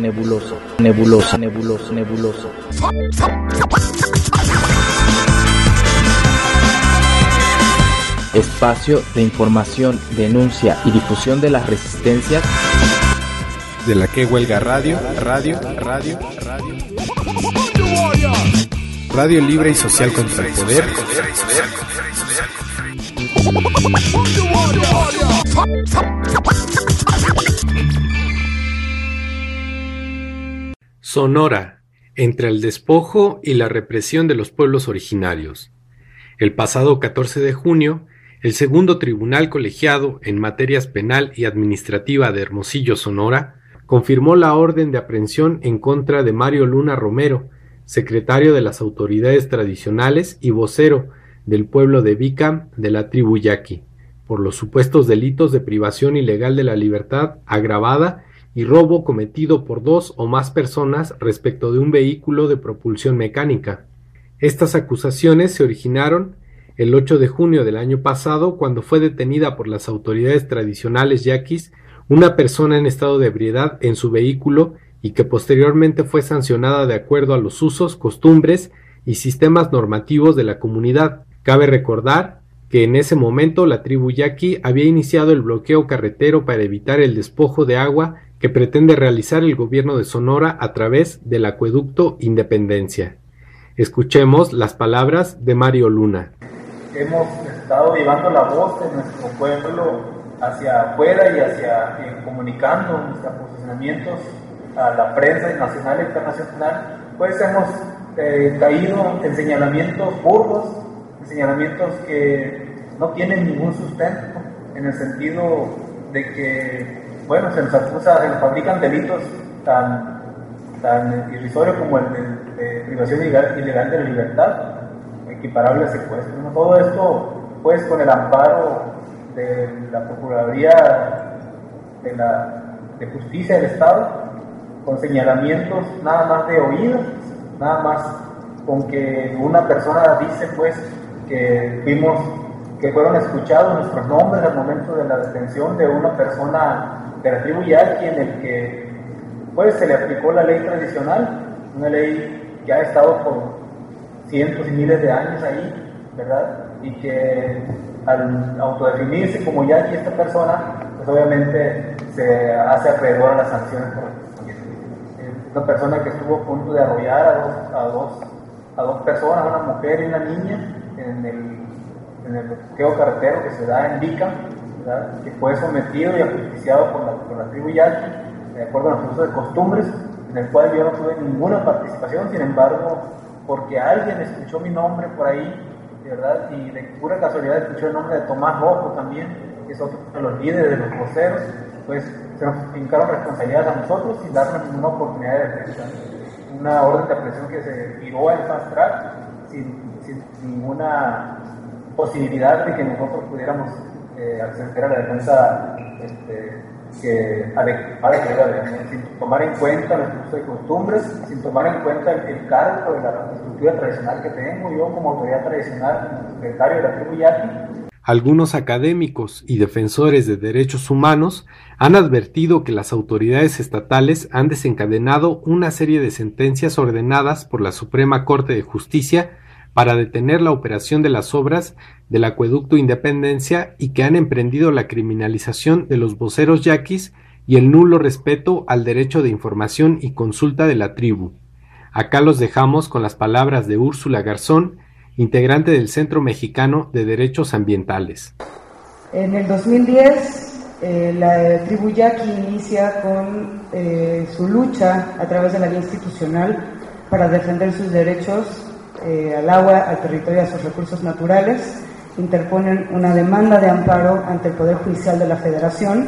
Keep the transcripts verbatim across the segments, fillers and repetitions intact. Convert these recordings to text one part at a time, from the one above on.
nebuloso, nebuloso, nebuloso, nebuloso. Espacio de información, denuncia y difusión de las resistencias de la que huelga radio, radio, radio, radio. Radio libre y social contra el poder. Sonora, entre el despojo y la represión de los pueblos originarios. El pasado catorce de junio, el segundo tribunal colegiado en materias penal y administrativa de Hermosillo, Sonora, confirmó la orden de aprehensión en contra de Mario Luna Romero, secretario de las autoridades tradicionales y vocero del pueblo de Bicam de la tribu Yaqui, por los supuestos delitos de privación ilegal de la libertad agravada y robo cometido por dos o más personas respecto de un vehículo de propulsión mecánica. Estas acusaciones se originaron el ocho de junio del año pasado, cuando fue detenida por las autoridades tradicionales yaquis una persona en estado de ebriedad en su vehículo y que posteriormente fue sancionada de acuerdo a los usos, costumbres y sistemas normativos de la comunidad. Cabe recordar que en ese momento la tribu yaqui había iniciado el bloqueo carretero para evitar el despojo de agua que pretende realizar el gobierno de Sonora a través del acueducto Independencia. Escuchemos las palabras de Mario Luna. Hemos estado llevando la voz de nuestro pueblo hacia afuera y hacia eh, comunicando nuestros posicionamientos a la prensa nacional e internacional, pues hemos eh, caído en señalamientos burdos, en señalamientos que no tienen ningún sustento, en el sentido de que, bueno, se nos acusa, se nos fabrican delitos tan, tan irrisorios como el de, de privación ilegal, ilegal de la libertad, equiparable a secuestro. ¿No? Todo esto, pues, con el amparo de la Procuraduría de, la, de Justicia del Estado, con señalamientos nada más de oído, nada más con que una persona dice, pues, que vimos que fueron escuchados nuestros nombres al momento de la detención de una persona de la tribu Yaqui, en el que, pues, se le aplicó la ley tradicional, una ley que ha estado por cientos y miles de años ahí, ¿verdad? Y que al autodefinirse como Yaqui esta persona, pues obviamente se hace acreedor a las sanciones por una persona que estuvo a punto de arrollar a dos, a dos, a dos personas, una mujer y una niña, en el, en el bloqueo carretero que se da en Bicam, ¿verdad? Que fue sometido y ajusticiado por la, por la tribu Yaqui, de acuerdo a los usos de costumbres, en el cual yo no tuve ninguna participación. Sin embargo, porque alguien escuchó mi nombre por ahí, ¿verdad? Y de pura casualidad escuchó el nombre de Tomás Rojo también, que es otro de los líderes de los voceros, pues se nos fincaron responsabilidades a nosotros sin darnos ninguna oportunidad de defensa. Una orden de aprehensión que se giró en fast track sin, sin ninguna posibilidad de que nosotros pudiéramos eh, acceder a la defensa este, que adecuada, sin tomar en cuenta los usos de costumbres, sin tomar en cuenta el, el cargo de la estructura tradicional que tengo yo como autoridad tradicional, como secretario de la tribu Yaqui. Algunos académicos y defensores de derechos humanos han advertido que las autoridades estatales han desencadenado una serie de sentencias ordenadas por la Suprema Corte de Justicia para detener la operación de las obras del acueducto Independencia y que han emprendido la criminalización de los voceros yaquis y el nulo respeto al derecho de información y consulta de la tribu. Acá los dejamos con las palabras de Úrsula Garzón, integrante del Centro Mexicano de Derechos Ambientales. En el dos mil diez, eh, la tribu Yaqui inicia con eh, su lucha a través de la vía institucional para defender sus derechos eh, al agua, al territorio y a sus recursos naturales. Interponen una demanda de amparo ante el Poder Judicial de la Federación.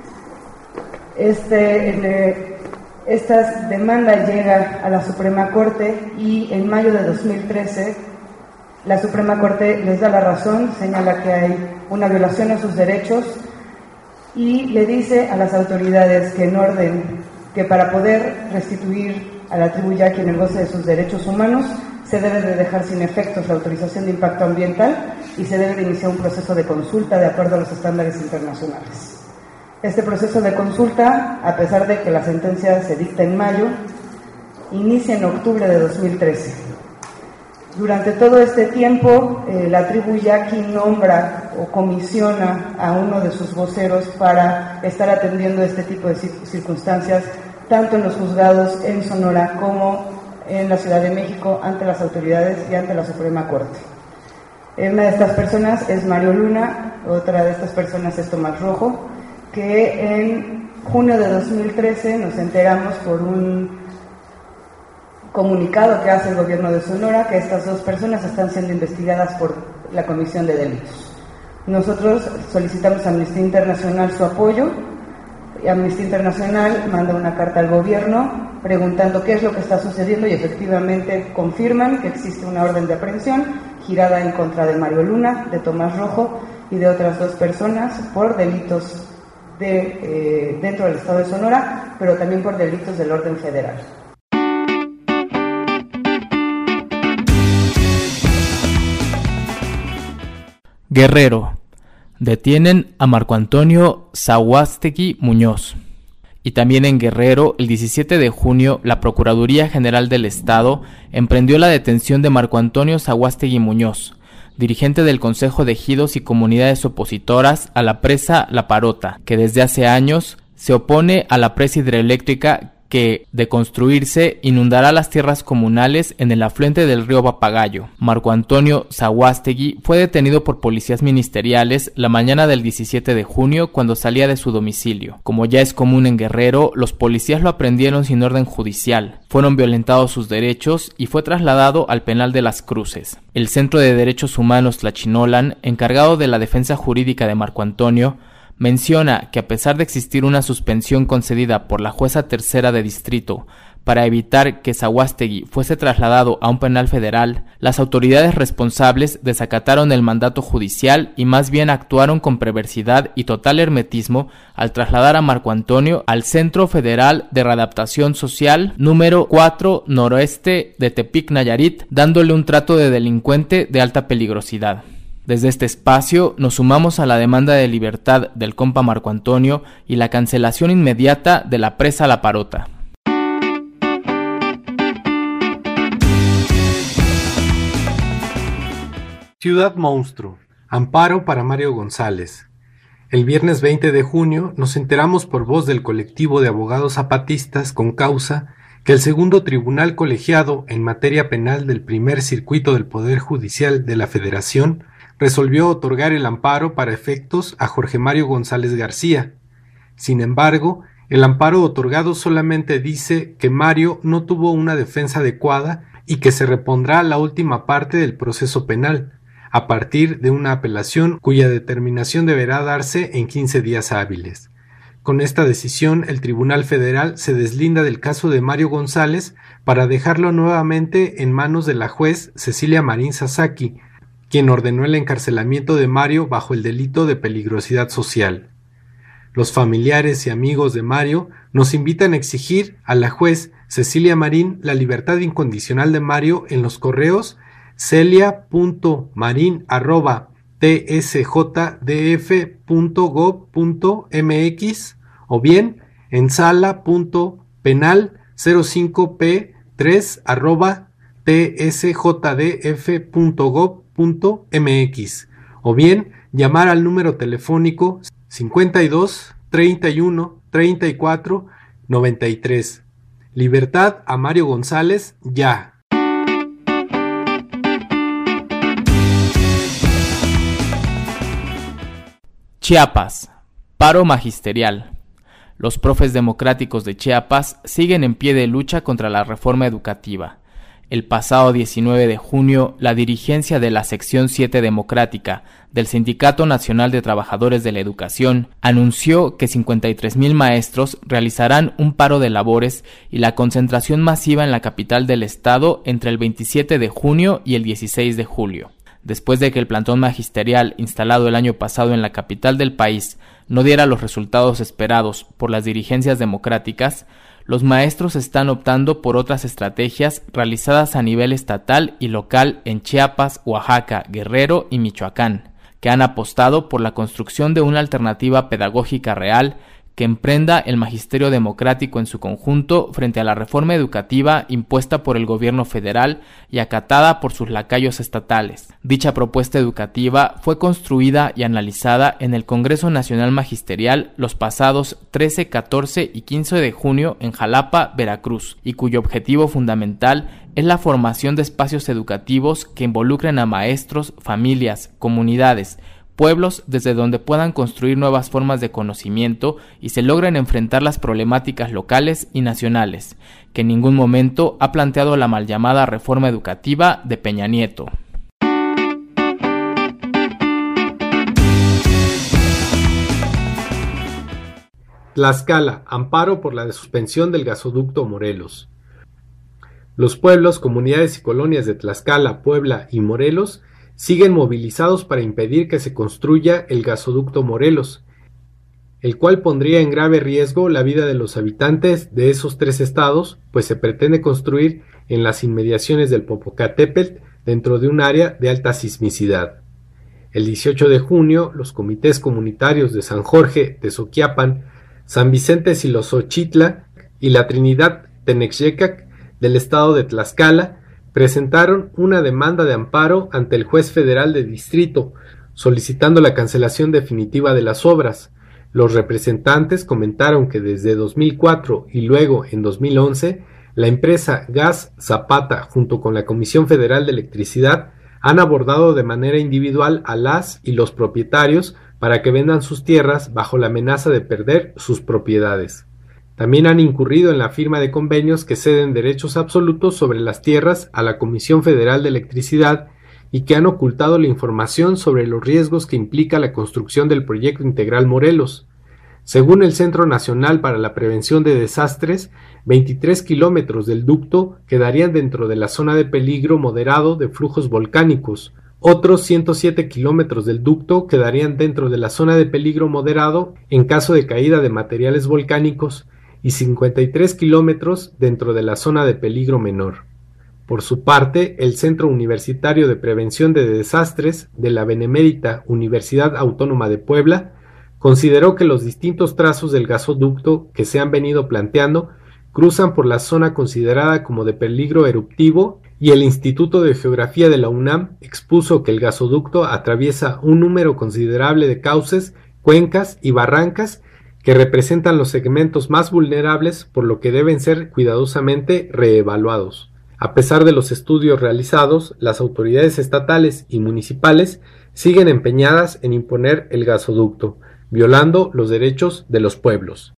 Este, eh, esta demanda llega a la Suprema Corte y en mayo de dos mil trece la Suprema Corte les da la razón, señala que hay una violación a sus derechos y le dice a las autoridades que en orden, que para poder restituir a la tribu Yaqui en el goce de sus derechos humanos, se debe de dejar sin efectos la autorización de impacto ambiental y se debe de iniciar un proceso de consulta de acuerdo a los estándares internacionales. Este proceso de consulta, a pesar de que la sentencia se dicta en mayo, inicia en octubre de dos mil trece. Durante todo este tiempo, eh, la tribu Yaqui nombra o comisiona a uno de sus voceros para estar atendiendo este tipo de circunstancias, tanto en los juzgados en Sonora como en la Ciudad de México, ante las autoridades y ante la Suprema Corte. Una de estas personas es Mario Luna, otra de estas personas es Tomás Rojo, que en junio de dos mil trece nos enteramos por un comunicado que hace el gobierno de Sonora que estas dos personas están siendo investigadas por la Comisión de Delitos. Nosotros solicitamos a Amnistía Internacional su apoyo, y Amnistía Internacional manda una carta al gobierno preguntando qué es lo que está sucediendo, y efectivamente confirman que existe una orden de aprehensión girada en contra de Mario Luna, de Tomás Rojo y de otras dos personas por delitos de, eh, dentro del estado de Sonora, pero también por delitos del orden federal. Guerrero. Detienen a Marco Antonio Sagüastegui Muñoz. Y también en Guerrero, el diecisiete de junio, la Procuraduría General del Estado emprendió la detención de Marco Antonio Sagüastegui Muñoz, dirigente del Consejo de Ejidos y Comunidades Opositoras a la presa La Parota, que desde hace años se opone a la presa hidroeléctrica que, de construirse, inundará las tierras comunales en el afluente del río Papagayo. Marco Antonio Sagüastegui fue detenido por policías ministeriales la mañana del diecisiete de junio cuando salía de su domicilio. Como ya es común en Guerrero, los policías lo aprendieron sin orden judicial. Fueron violentados sus derechos y fue trasladado al penal de Las Cruces. El Centro de Derechos Humanos Tlachinolan, encargado de la defensa jurídica de Marco Antonio, menciona que a pesar de existir una suspensión concedida por la jueza tercera de distrito para evitar que Sagüastegui fuese trasladado a un penal federal, las autoridades responsables desacataron el mandato judicial y más bien actuaron con perversidad y total hermetismo al trasladar a Marco Antonio al Centro Federal de Readaptación Social número cuatro noroeste de Tepic, Nayarit, dándole un trato de delincuente de alta peligrosidad. Desde este espacio nos sumamos a la demanda de libertad del compa Marco Antonio y la cancelación inmediata de la presa La Parota. Ciudad Monstruo. Amparo para Mario González. El viernes veinte de junio nos enteramos por voz del colectivo de abogados zapatistas con causa que el segundo tribunal colegiado en materia penal del primer circuito del Poder Judicial de la Federación resolvió otorgar el amparo para efectos a Jorge Mario González García. Sin embargo, el amparo otorgado solamente dice que Mario no tuvo una defensa adecuada y que se repondrá la última parte del proceso penal, a partir de una apelación cuya determinación deberá darse en quince días hábiles. Con esta decisión, el Tribunal Federal se deslinda del caso de Mario González para dejarlo nuevamente en manos de la juez Cecilia Marín Sasaki, quien ordenó el encarcelamiento de Mario bajo el delito de peligrosidad social. Los familiares y amigos de Mario nos invitan a exigir a la juez Cecilia Marín la libertad incondicional de Mario en los correos celia punto marin arroba t s j d f punto gob punto m x o bien en sala punto penal cero cinco p tres arroba t s j d f punto gob punto m x o bien llamar al número telefónico cincuenta y dos, treinta y uno, treinta y cuatro, noventa y tres. Libertad a Mario González ya. Chiapas. Paro magisterial. Los profes democráticos de Chiapas siguen en pie de lucha contra la reforma educativa. El pasado diecinueve de junio, la dirigencia de la sección siete democrática del Sindicato Nacional de Trabajadores de la Educación anunció que cincuenta y tres mil maestros realizarán un paro de labores y la concentración masiva en la capital del estado entre el veintisiete de junio y el dieciséis de julio. Después de que el plantón magisterial instalado el año pasado en la capital del país no diera los resultados esperados por las dirigencias democráticas, los maestros están optando por otras estrategias realizadas a nivel estatal y local en Chiapas, Oaxaca, Guerrero y Michoacán, que han apostado por la construcción de una alternativa pedagógica real que emprenda el magisterio democrático en su conjunto frente a la reforma educativa impuesta por el gobierno federal y acatada por sus lacayos estatales. Dicha propuesta educativa fue construida y analizada en el Congreso Nacional Magisterial los pasados trece, catorce y quince de junio en Jalapa, Veracruz, y cuyo objetivo fundamental es la formación de espacios educativos que involucren a maestros, familias, comunidades, pueblos desde donde puedan construir nuevas formas de conocimiento y se logren enfrentar las problemáticas locales y nacionales, que en ningún momento ha planteado la mal llamada reforma educativa de Peña Nieto. Tlaxcala, amparo por la suspensión del gasoducto Morelos. Los pueblos, comunidades y colonias de Tlaxcala, Puebla y Morelos siguen movilizados para impedir que se construya el gasoducto Morelos, el cual pondría en grave riesgo la vida de los habitantes de esos tres estados, pues se pretende construir en las inmediaciones del Popocatépetl dentro de un área de alta sismicidad. El dieciocho de junio, los comités comunitarios de San Jorge, Tezoquiapan, San Vicente Xilosochitla y la Trinidad Tenexyecac del estado de Tlaxcala presentaron una demanda de amparo ante el juez federal de distrito, solicitando la cancelación definitiva de las obras. Los representantes comentaron que desde dos mil cuatro y luego en dos mil once, la empresa Gas Zapata junto con la Comisión Federal de Electricidad han abordado de manera individual a las y los propietarios para que vendan sus tierras bajo la amenaza de perder sus propiedades. También han incurrido en la firma de convenios que ceden derechos absolutos sobre las tierras a la Comisión Federal de Electricidad y que han ocultado la información sobre los riesgos que implica la construcción del proyecto integral Morelos. Según el Centro Nacional para la Prevención de Desastres, veintitrés kilómetros del ducto quedarían dentro de la zona de peligro moderado de flujos volcánicos. Otros ciento siete kilómetros del ducto quedarían dentro de la zona de peligro moderado en caso de caída de materiales volcánicos y cincuenta y tres kilómetros dentro de la zona de peligro menor. Por su parte, el Centro Universitario de Prevención de Desastres de la Benemérita Universidad Autónoma de Puebla consideró que los distintos trazos del gasoducto que se han venido planteando cruzan por la zona considerada como de peligro eruptivo y el Instituto de Geografía de la UNAM expuso que el gasoducto atraviesa un número considerable de cauces, cuencas y barrancas que representan los segmentos más vulnerables, por lo que deben ser cuidadosamente reevaluados. A pesar de los estudios realizados, las autoridades estatales y municipales siguen empeñadas en imponer el gasoducto, violando los derechos de los pueblos.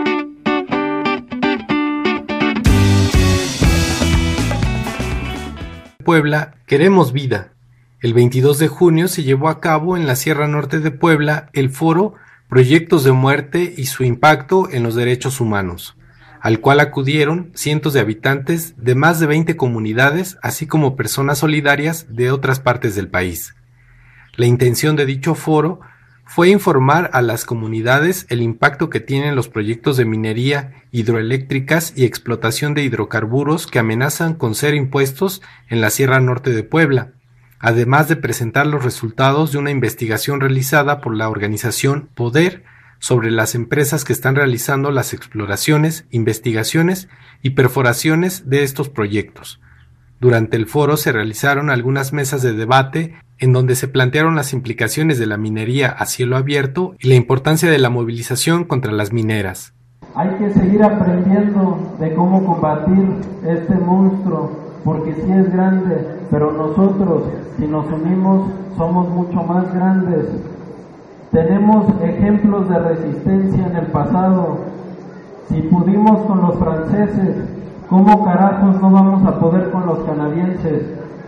Puebla, queremos vida. El veintidós de junio se llevó a cabo en la Sierra Norte de Puebla el foro Proyectos de Muerte y su impacto en los derechos humanos, al cual acudieron cientos de habitantes de más de veinte comunidades, así como personas solidarias de otras partes del país. La intención de dicho foro fue informar a las comunidades el impacto que tienen los proyectos de minería, hidroeléctricas y explotación de hidrocarburos que amenazan con ser impuestos en la Sierra Norte de Puebla, además de presentar los resultados de una investigación realizada por la organización Poder sobre las empresas que están realizando las exploraciones, investigaciones y perforaciones de estos proyectos. Durante el foro se realizaron algunas mesas de debate en donde se plantearon las implicaciones de la minería a cielo abierto y la importancia de la movilización contra las mineras. Hay que seguir aprendiendo de cómo combatir este monstruo, porque sí es grande, pero nosotros, si nos unimos, somos mucho más grandes. Tenemos ejemplos de resistencia en el pasado. Si pudimos con los franceses, ¿cómo carajos no vamos a poder con los canadienses?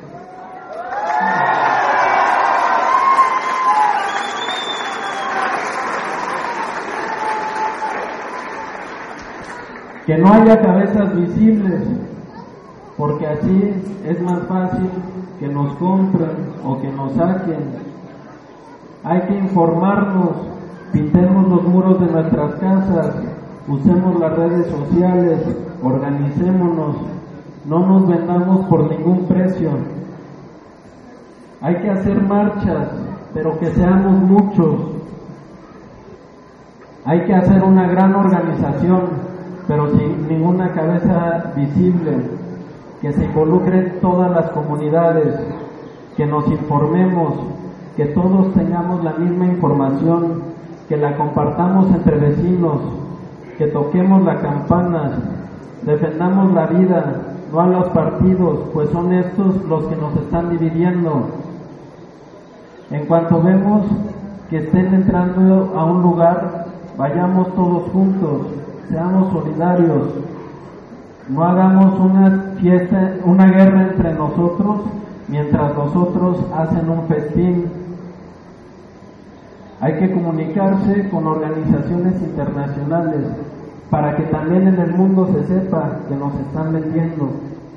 Que no haya cabezas visibles, porque así es más fácil que nos compren o que nos saquen. Hay que informarnos, pintemos los muros de nuestras casas, usemos las redes sociales, organicémonos, no nos vendamos por ningún precio. Hay que hacer marchas, pero que seamos muchos. Hay que hacer una gran organización, pero sin ninguna cabeza visible, que se involucren todas las comunidades, que nos informemos, que todos tengamos la misma información, que la compartamos entre vecinos, que toquemos la campana, defendamos la vida, no a los partidos, pues son estos los que nos están dividiendo. En cuanto vemos que estén entrando a un lugar, vayamos todos juntos, seamos solidarios, no hagamos una fiesta, una guerra entre nosotros, mientras nosotros hacen un festín. Hay que comunicarse con organizaciones internacionales para que también en el mundo se sepa que nos están vendiendo.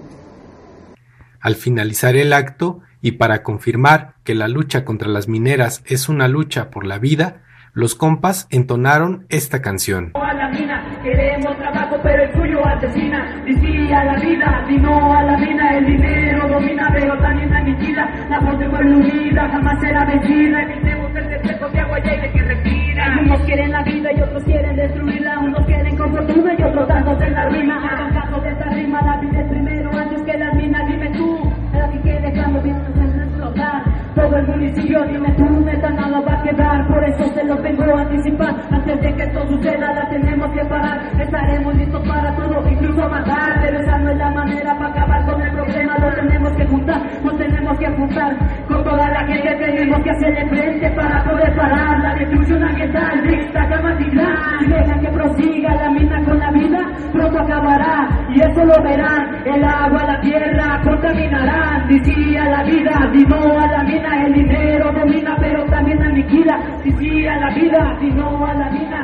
Al finalizar el acto, y para confirmar que la lucha contra las mineras es una lucha por la vida, los compas entonaron esta canción. A la mina, queremos trabajo, pero el suyo asesina. Dice a la vida, si no a la mina, el dinero domina, pero también la aniquila. La voz del pueblo unida jamás será vencida. Evitemos el desierto de agua y aire que respira. Unos quieren la vida y otros quieren destruirla. Unos quieren con fortuna y otros dándose en la rima. Hagan caso de esta rima, la vida es primero antes que las minas. Dime tú, así que dejamos bien en explotar. Todo el municipio, dime tú, neta nada va a quedar. Por eso se los vengo a anticipar. Antes de que esto suceda, la tenemos que parar. Estaremos listos para todo, incluso matar. Pero esa no es la manera para acabar con el problema. Lo tenemos que juntar, nos tenemos que juntar. Con toda la gente tenemos que hacerle frente para poder parar la destrucción ambiental. Lista, cama y gran. Si dejan que prosiga la mina con la vida, pronto acabará. Y eso lo verán. El agua, la tierra contaminarán. Si sí a la vida, si no a la mina. El dinero domina, pero también aniquila. Si sí a la vida, si no a la mina.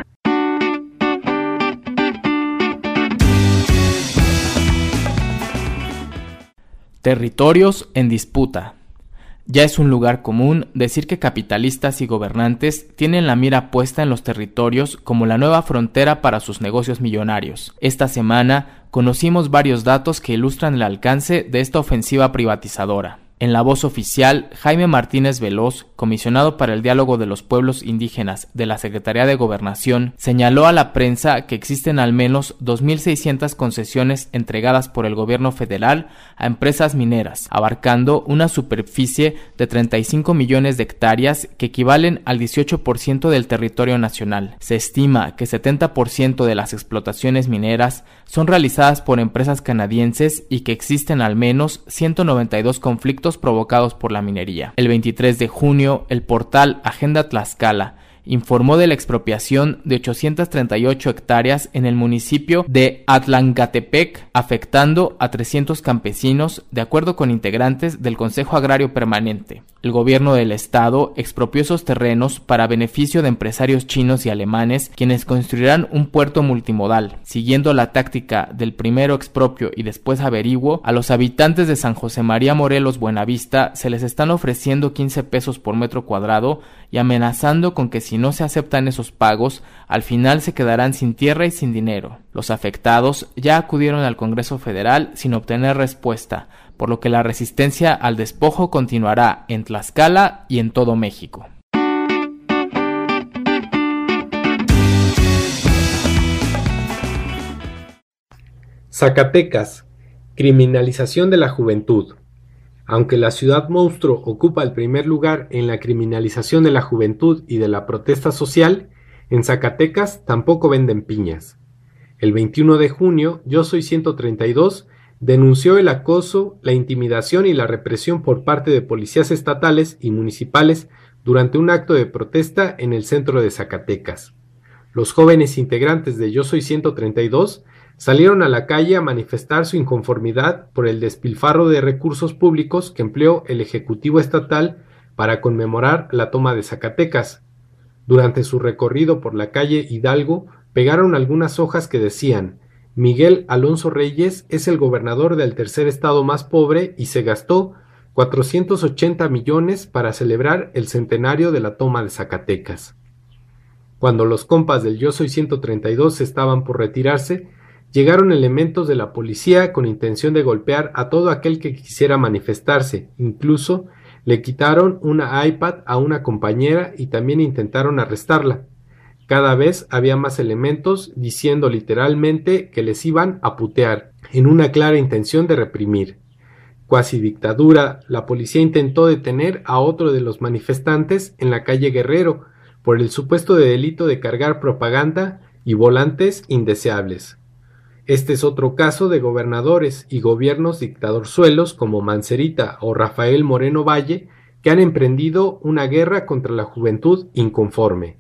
Territorios en disputa. Ya es un lugar común decir que capitalistas y gobernantes tienen la mira puesta en los territorios como la nueva frontera para sus negocios millonarios. Esta semana conocimos varios datos que ilustran el alcance de esta ofensiva privatizadora. En la voz oficial, Jaime Martínez Veloz, comisionado para el diálogo de los pueblos indígenas de la Secretaría de Gobernación, señaló a la prensa que existen al menos dos mil seiscientas concesiones entregadas por el gobierno federal a empresas mineras, abarcando una superficie de treinta y cinco millones de hectáreas que equivalen al dieciocho por ciento del territorio nacional. Se estima que setenta por ciento de las explotaciones mineras son realizadas por empresas canadienses y que existen al menos ciento noventa y dos conflictos provocados por la minería. El veintitrés de junio, el portal Agenda Tlaxcala informó de la expropiación de ochocientas treinta y ocho hectáreas en el municipio de Atlancatepec, afectando a trescientos campesinos, de acuerdo con integrantes del Consejo Agrario Permanente. El gobierno del estado expropió esos terrenos para beneficio de empresarios chinos y alemanes, quienes construirán un puerto multimodal. Siguiendo la táctica del primero expropio y después averiguo, a los habitantes de San José María Morelos Buenavista se les están ofreciendo quince pesos por metro cuadrado y amenazando con que si no se aceptan esos pagos, al final se quedarán sin tierra y sin dinero. Los afectados ya acudieron al Congreso Federal sin obtener respuesta, por lo que la resistencia al despojo continuará en Tlaxcala y en todo México. Zacatecas, criminalización de la juventud. Aunque la ciudad monstruo ocupa el primer lugar en la criminalización de la juventud y de la protesta social, en Zacatecas tampoco venden piñas. El veintiuno de junio, Yo Soy ciento treinta y dos denunció el acoso, la intimidación y la represión por parte de policías estatales y municipales durante un acto de protesta en el centro de Zacatecas. Los jóvenes integrantes de Yo Soy ciento treinta y dos salieron a la calle a manifestar su inconformidad por el despilfarro de recursos públicos que empleó el Ejecutivo Estatal para conmemorar la toma de Zacatecas. Durante su recorrido por la calle Hidalgo, pegaron algunas hojas que decían: Miguel Alonso Reyes es el gobernador del tercer estado más pobre y se gastó cuatrocientos ochenta millones para celebrar el centenario de la toma de Zacatecas. Cuando los compas del Yo Soy ciento treinta y dos estaban por retirarse, llegaron elementos de la policía con intención de golpear a todo aquel que quisiera manifestarse, incluso Le quitaron una iPad a una compañera y también intentaron arrestarla. Cada vez había más elementos diciendo literalmente que les iban a putear, en una clara intención de reprimir. Cuasi dictadura, la policía intentó detener a otro de los manifestantes en la calle Guerrero por el supuesto de delito de cargar propaganda y volantes indeseables. Este es otro caso de gobernadores y gobiernos dictadorzuelos como Mancerita o Rafael Moreno Valle que han emprendido una guerra contra la juventud inconforme.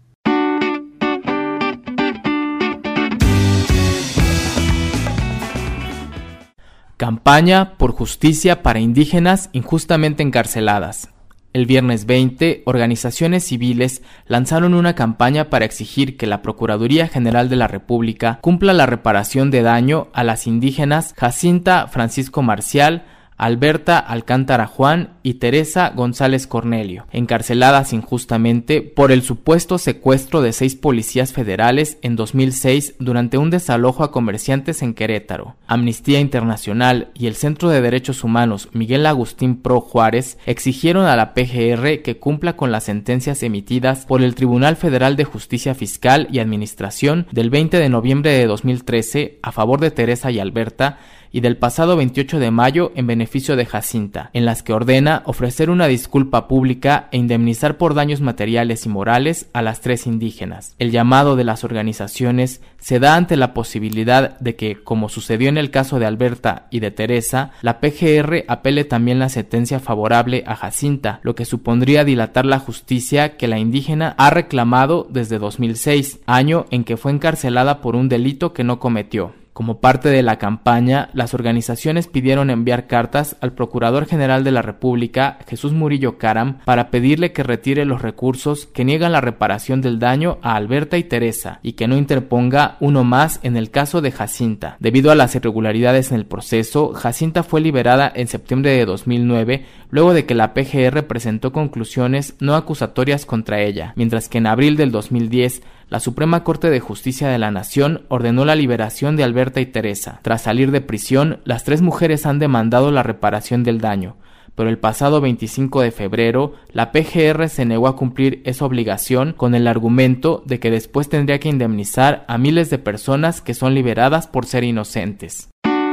Campaña por justicia para indígenas injustamente encarceladas. El viernes veinte, organizaciones civiles lanzaron una campaña para exigir que la Procuraduría General de la República cumpla la reparación de daño a las indígenas Jacinta Francisco Marcial, Alberta Alcántara Juan y Teresa González Cornelio, encarceladas injustamente por el supuesto secuestro de seis policías federales en dos mil seis durante un desalojo a comerciantes en Querétaro. Amnistía Internacional y el Centro de Derechos Humanos Miguel Agustín Pro Juárez exigieron a la P G R que cumpla con las sentencias emitidas por el Tribunal Federal de Justicia Fiscal y Administración del veinte de noviembre de dos mil trece a favor de Teresa y Alberta y del pasado veintiocho de mayo en beneficio de Jacinta, en las que ordena ofrecer una disculpa pública e indemnizar por daños materiales y morales a las tres indígenas. El llamado de las organizaciones se da ante la posibilidad de que, como sucedió en el caso de Alberta y de Teresa, la P G R apele también la sentencia favorable a Jacinta, lo que supondría dilatar la justicia que la indígena ha reclamado desde dos mil seis, año en que fue encarcelada por un delito que no cometió. Como parte de la campaña, las organizaciones pidieron enviar cartas al Procurador General de la República, Jesús Murillo Caram, para pedirle que retire los recursos que niegan la reparación del daño a Alberta y Teresa y que no interponga uno más en el caso de Jacinta. Debido a las irregularidades en el proceso, Jacinta fue liberada en septiembre de dos mil nueve, luego de que la P G R presentó conclusiones no acusatorias contra ella, mientras que en abril del dos mil diez, la Suprema Corte de Justicia de la Nación ordenó la liberación de Alberta y Teresa. Tras salir de prisión, las tres mujeres han demandado la reparación del daño, pero el pasado veinticinco de febrero, la P G R se negó a cumplir esa obligación con el argumento de que después tendría que indemnizar a miles de personas que son liberadas por ser inocentes.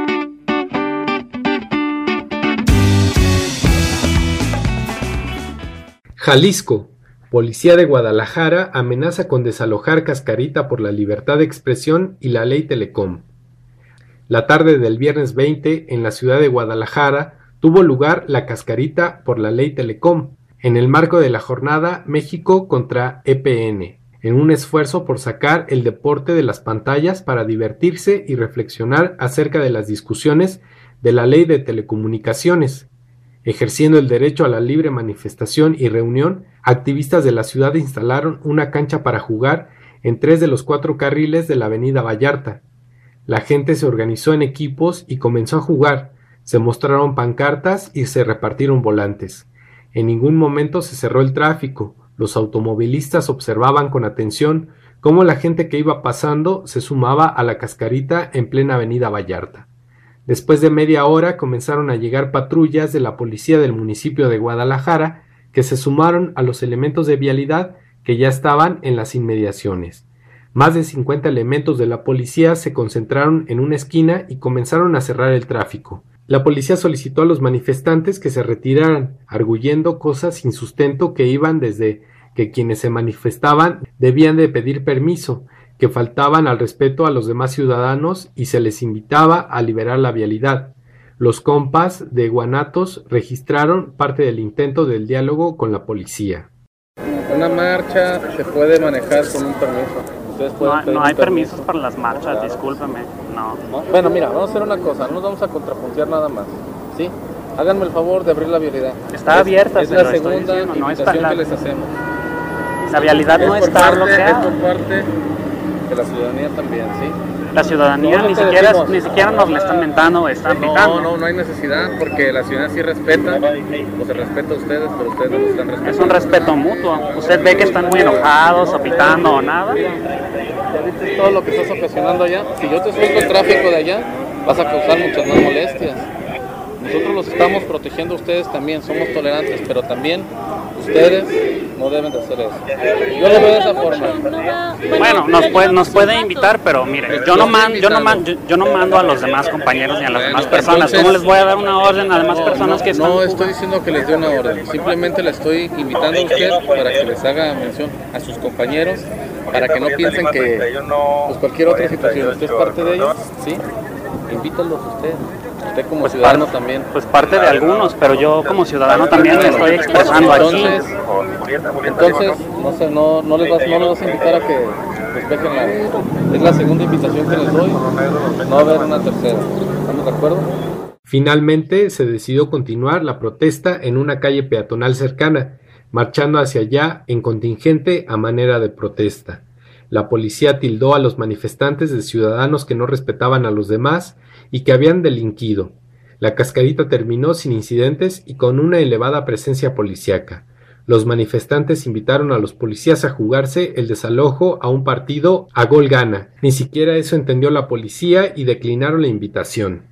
Jalisco. Policía de Guadalajara amenaza con desalojar Cascarita por la libertad de expresión y la ley Telecom. La tarde del viernes veinte, en la ciudad de Guadalajara, tuvo lugar la Cascarita por la ley Telecom, en el marco de la jornada México contra E P N, en un esfuerzo por sacar el deporte de las pantallas para divertirse y reflexionar acerca de las discusiones de la ley de telecomunicaciones. Ejerciendo el derecho a la libre manifestación y reunión, activistas de la ciudad instalaron una cancha para jugar en tres de los cuatro carriles de la avenida Vallarta. La gente se organizó en equipos y comenzó a jugar, se mostraron pancartas y se repartieron volantes. En ningún momento se cerró el tráfico, los automovilistas observaban con atención cómo la gente que iba pasando se sumaba a la Cascarita en plena avenida Vallarta. Después de media hora comenzaron a llegar patrullas de la policía del municipio de Guadalajara que se sumaron a los elementos de vialidad que ya estaban en las inmediaciones. Más de cincuenta elementos de la policía se concentraron en una esquina y comenzaron a cerrar el tráfico. La policía solicitó a los manifestantes que se retiraran, arguyendo cosas sin sustento que iban desde que quienes se manifestaban debían de pedir permiso, que faltaban al respeto a los demás ciudadanos y se les invitaba a liberar la vialidad. Los compas de Guanatos registraron parte del intento del diálogo con la policía. Una marcha se puede manejar con un permiso. No, no hay permisos para las marchas, discúlpeme. No. ¿No? Bueno, mira, vamos a hacer una cosa, no nos vamos a contrapuntear nada más, ¿sí? Háganme el favor de abrir la vialidad. Está es, abierta, es se la lo estoy segunda diciendo, no invitación está la... que les hacemos. La vialidad no es está parte, bloqueada. Es por parte de la ciudadanía también, ¿sí? La ciudadanía ni siquiera, ni siquiera nos la están mentando o están gritando. No, no, no hay necesidad porque la ciudadanía sí respeta, o se respeta a ustedes, pero ustedes no lo están respetando. Es un respeto mutuo. Usted ve que están muy enojados o pitando o nada. Ya viste todo lo que estás ocasionando allá. Si yo te suelto el tráfico de allá, vas a causar muchas más molestias. Nosotros los estamos protegiendo a ustedes también, somos tolerantes, pero también ustedes no deben de hacer eso. Yo lo veo de esa forma. Bueno, nos puede, nos puede invitar, pero mire, yo no, man, yo, no man, yo, yo no mando a los demás compañeros ni a las demás personas. ¿Cómo les voy a dar una orden a las demás no, personas no, que están? No estoy diciendo que les dé una orden, simplemente le estoy invitando a usted para que les haga mención a sus compañeros, para que no piensen que pues, cualquier otra situación, usted es parte de ellos, ¿sí? Invítalos a usted. Usted como pues ciudadano parte, también. Pues parte de algunos, pero yo como ciudadano también me estoy expresando entonces, aquí. Entonces, no sé, no, no, les vas, no les vas a invitar a que despejen la... Es la segunda invitación que les doy, no va a haber una tercera. ¿Estamos de acuerdo? Finalmente se decidió continuar la protesta en una calle peatonal cercana, marchando hacia allá en contingente a manera de protesta. La policía tildó a los manifestantes de ciudadanos que no respetaban a los demás y que habían delinquido. La cascarita terminó sin incidentes y con una elevada presencia policíaca. Los manifestantes invitaron a los policías a jugarse el desalojo a un partido a gol gana. Ni siquiera eso entendió la policía y declinaron la invitación.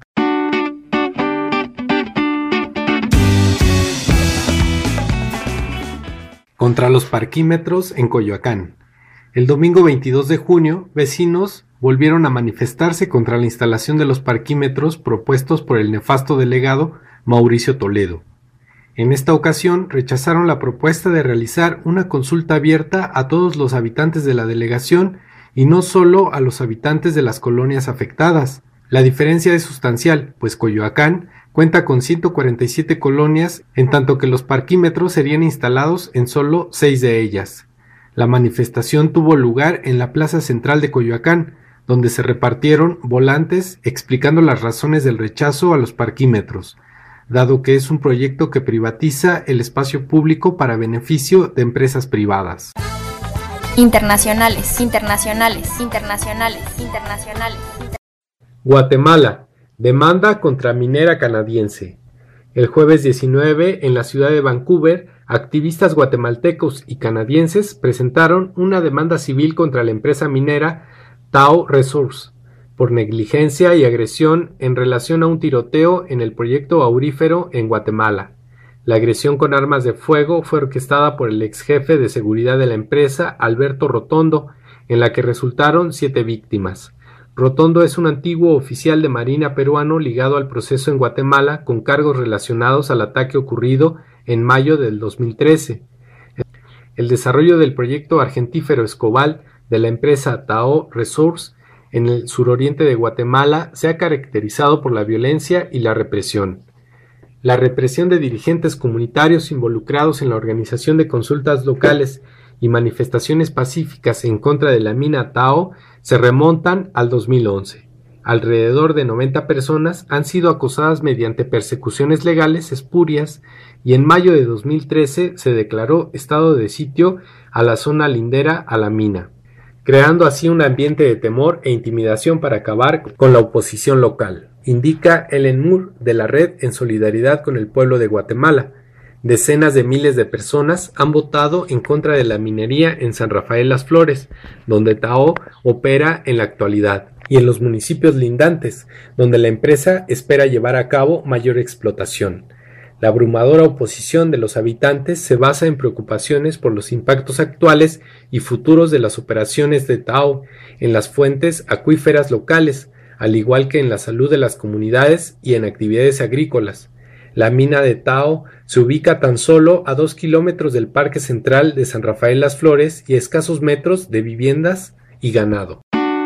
Contra los parquímetros en Coyoacán. El domingo veintidós de junio, vecinos volvieron a manifestarse contra la instalación de los parquímetros propuestos por el nefasto delegado Mauricio Toledo. En esta ocasión rechazaron la propuesta de realizar una consulta abierta a todos los habitantes de la delegación y no solo a los habitantes de las colonias afectadas. La diferencia es sustancial, pues Coyoacán cuenta con ciento cuarenta y siete colonias, en tanto que los parquímetros serían instalados en solo seis de ellas. La manifestación tuvo lugar en la plaza central de Coyoacán, donde se repartieron volantes explicando las razones del rechazo a los parquímetros, dado que es un proyecto que privatiza el espacio público para beneficio de empresas privadas. Internacionales, internacionales, internacionales, internacionales. Guatemala, demanda contra minera canadiense. El jueves diecinueve, en la ciudad de Vancouver, activistas guatemaltecos y canadienses presentaron una demanda civil contra la empresa minera Tahoe Resources por negligencia y agresión en relación a un tiroteo en el proyecto aurífero en Guatemala. La agresión con armas de fuego fue orquestada por el ex jefe de seguridad de la empresa, Alberto Rotondo, en la que resultaron siete víctimas. Rotondo es un antiguo oficial de Marina peruano ligado al proceso en Guatemala con cargos relacionados al ataque ocurrido en mayo del dos mil trece. El desarrollo del proyecto argentífero Escobal de la empresa Tahoe Resources en el suroriente de Guatemala se ha caracterizado por la violencia y la represión. La represión de dirigentes comunitarios involucrados en la organización de consultas locales y manifestaciones pacíficas en contra de la mina Tahoe se remontan al dos mil once. Alrededor de noventa personas han sido acosadas mediante persecuciones legales espurias y en mayo de dos mil trece se declaró estado de sitio a la zona lindera a la mina, creando así un ambiente de temor e intimidación para acabar con la oposición local, indica Ellen Moore de la Red en Solidaridad con el Pueblo de Guatemala. Decenas de miles de personas han votado en contra de la minería en San Rafael Las Flores, donde Tahoe opera en la actualidad, y en los municipios lindantes, donde la empresa espera llevar a cabo mayor explotación. La abrumadora oposición de los habitantes se basa en preocupaciones por los impactos actuales y futuros de las operaciones de Tahoe en las fuentes acuíferas locales, al igual que en la salud de las comunidades y en actividades agrícolas. La mina de Tahoe se ubica tan solo a dos kilómetros del Parque Central de San Rafael Las Flores y a escasos metros de viviendas y ganado.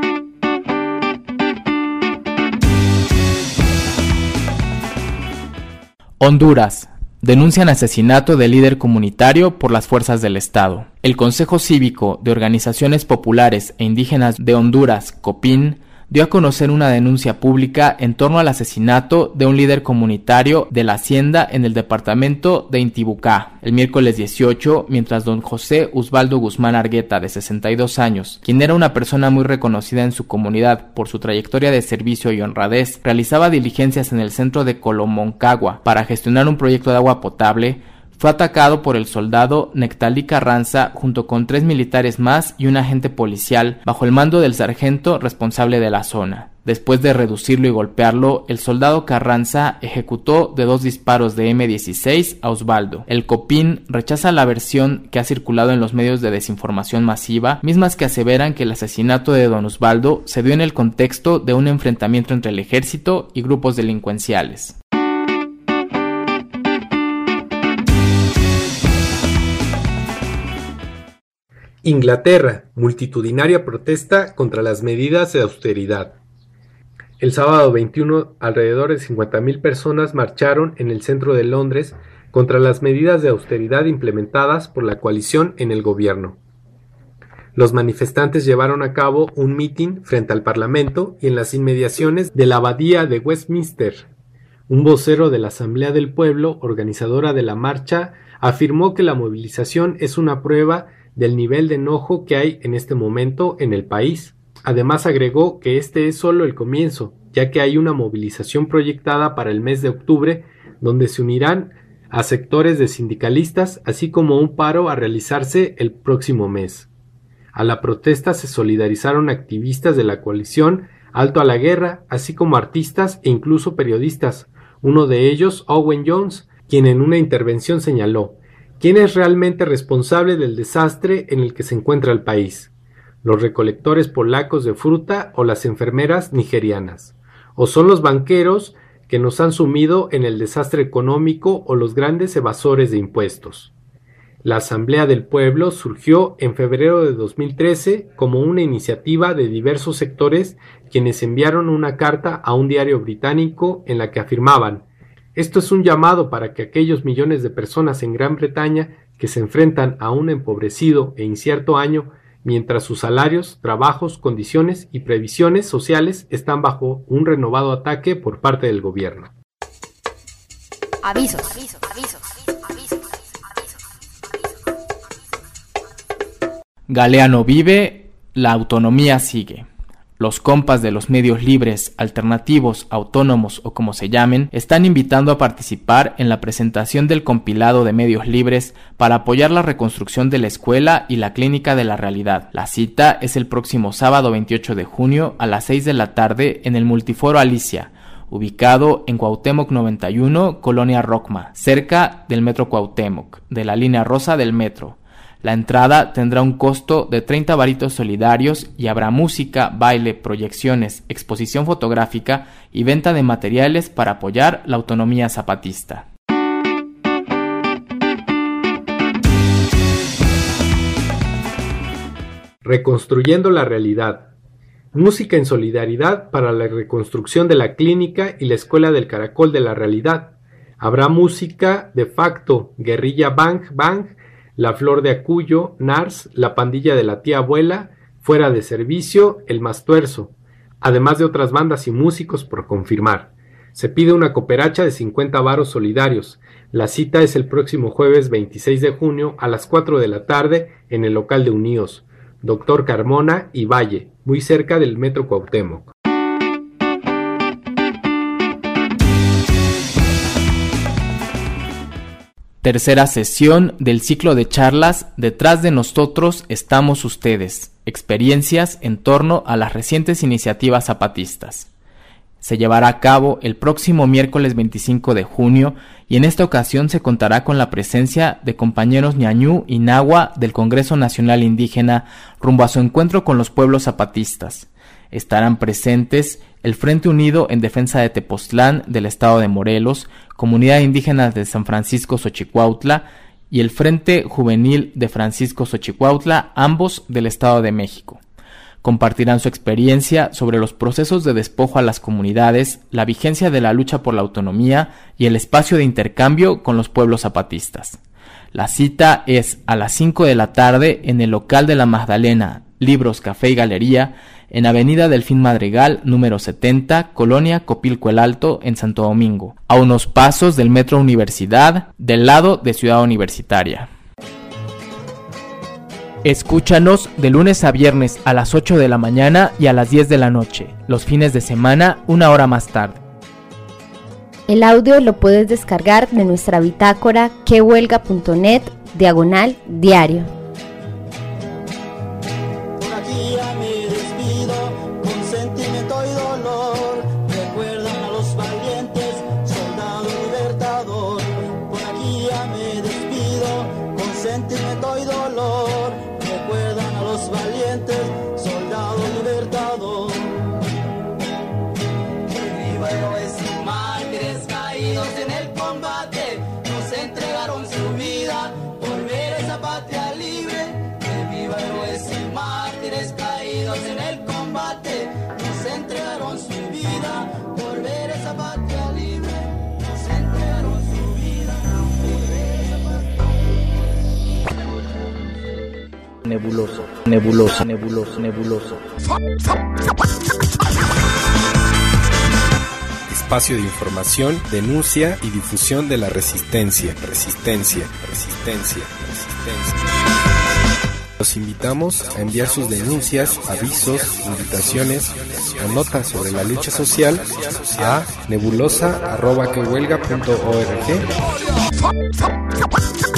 Honduras. Denuncian asesinato del líder comunitario por las fuerzas del Estado. El Consejo Cívico de Organizaciones Populares e Indígenas de Honduras, COPIN, dio a conocer una denuncia pública en torno al asesinato de un líder comunitario de la hacienda en el departamento de Intibucá el miércoles dieciocho, mientras don José Osvaldo Guzmán Argueta, de sesenta y dos años, quien era una persona muy reconocida en su comunidad por su trayectoria de servicio y honradez, realizaba diligencias en el centro de Colomoncagua para gestionar un proyecto de agua potable, fue atacado por el soldado Nectalí Carranza junto con tres militares más y un agente policial bajo el mando del sargento responsable de la zona. Después de reducirlo y golpearlo, el soldado Carranza ejecutó de dos disparos de eme dieciséis a Osvaldo. El Copín rechaza la versión que ha circulado en los medios de desinformación masiva, mismas que aseveran que el asesinato de don Osvaldo se dio en el contexto de un enfrentamiento entre el ejército y grupos delincuenciales. Inglaterra, multitudinaria protesta contra las medidas de austeridad. El sábado veintiuno, alrededor de cincuenta mil personas marcharon en el centro de Londres contra las medidas de austeridad implementadas por la coalición en el gobierno. Los manifestantes llevaron a cabo un mitin frente al Parlamento y en las inmediaciones de la Abadía de Westminster. Un vocero de la Asamblea del Pueblo, organizadora de la marcha, afirmó que la movilización es una prueba del nivel de enojo que hay en este momento en el país. Además agregó que este es solo el comienzo, ya que hay una movilización proyectada para el mes de octubre, donde se unirán a sectores de sindicalistas, así como un paro a realizarse el próximo mes. A la protesta se solidarizaron activistas de la coalición Alto a la Guerra, así como artistas e incluso periodistas, uno de ellos Owen Jones, quien en una intervención señaló: ¿quién es realmente responsable del desastre en el que se encuentra el país? ¿Los recolectores polacos de fruta o las enfermeras nigerianas? ¿O son los banqueros que nos han sumido en el desastre económico o los grandes evasores de impuestos? La Asamblea del Pueblo surgió en febrero de dos mil trece como una iniciativa de diversos sectores quienes enviaron una carta a un diario británico en la que afirmaban: esto es un llamado para que aquellos millones de personas en Gran Bretaña que se enfrentan a un empobrecido e incierto año, mientras sus salarios, trabajos, condiciones y previsiones sociales están bajo un renovado ataque por parte del gobierno. Avisos, avisos, avisos, avisos, avisos, avisos. Galeano vive, la autonomía sigue. Los compas de los medios libres, alternativos, autónomos o como se llamen, están invitando a participar en la presentación del compilado de medios libres para apoyar la reconstrucción de la escuela y la clínica de la realidad. La cita es el próximo sábado veintiocho de junio a las seis de la tarde en el Multiforo Alicia, ubicado en Cuauhtémoc noventa y uno, Colonia Rocma, cerca del Metro Cuauhtémoc, de la línea rosa del metro. La entrada tendrá un costo de treinta varitos solidarios y habrá música, baile, proyecciones, exposición fotográfica y venta de materiales para apoyar la autonomía zapatista. Reconstruyendo la realidad. Música en solidaridad para la reconstrucción de la clínica y la Escuela del Caracol de la Realidad. Habrá música de Facto, Guerrilla Bang Bang, La Flor de Acuyo, Nars, La Pandilla de la Tía Abuela, Fuera de Servicio, El Mastuerzo, además de otras bandas y músicos por confirmar. Se pide una cooperacha de cincuenta varos solidarios. La cita es el próximo jueves veintiséis de junio a las cuatro de la tarde en el local de Uníos, Doctor Carmona y Valle, muy cerca del Metro Cuauhtémoc. Tercera sesión del ciclo de charlas Detrás de nosotros estamos ustedes, experiencias en torno a las recientes iniciativas zapatistas. Se llevará a cabo el próximo miércoles veinticinco de junio y en esta ocasión se contará con la presencia de compañeros ñañú y náhuatl del Congreso Nacional Indígena rumbo a su encuentro con los pueblos zapatistas. Estarán presentes el Frente Unido en Defensa de Tepoztlán del Estado de Morelos, Comunidad Indígena de San Francisco Xochicuautla y el Frente Juvenil de Francisco Xochicuautla, ambos del Estado de México. Compartirán su experiencia sobre los procesos de despojo a las comunidades, la vigencia de la lucha por la autonomía y el espacio de intercambio con los pueblos zapatistas. La cita es a las cinco de la tarde en el local de la Magdalena, Libros, Café y Galería, en Avenida Delfín Madrigal, número setenta, Colonia Copilco el Alto, en Santo Domingo, a unos pasos del Metro Universidad, del lado de Ciudad Universitaria. Escúchanos de lunes a viernes a las ocho de la mañana y a las diez de la noche, los fines de semana una hora más tarde. El audio lo puedes descargar de nuestra bitácora quehuelga.net diagonal diario. Me despido con sentimiento y dolor. sentimiento y dolor recuerdan a los valientes soldados libertadores. Que viva héroes y mártires caídos en el combate, nos entregaron su vida por ver esa patria libre. Que viva héroes y mártires caídos en el combate, nos entregaron su vida por ver esa patria libre. Nos entregaron su vida por ver esa patria libre. Nebuloso, nebuloso, nebuloso, nebuloso. Espacio de información, denuncia y difusión de la resistencia, resistencia, resistencia, resistencia. Los invitamos a enviar sus denuncias, avisos, invitaciones o notas sobre la lucha social a nebulosa arroba que huelga punto org.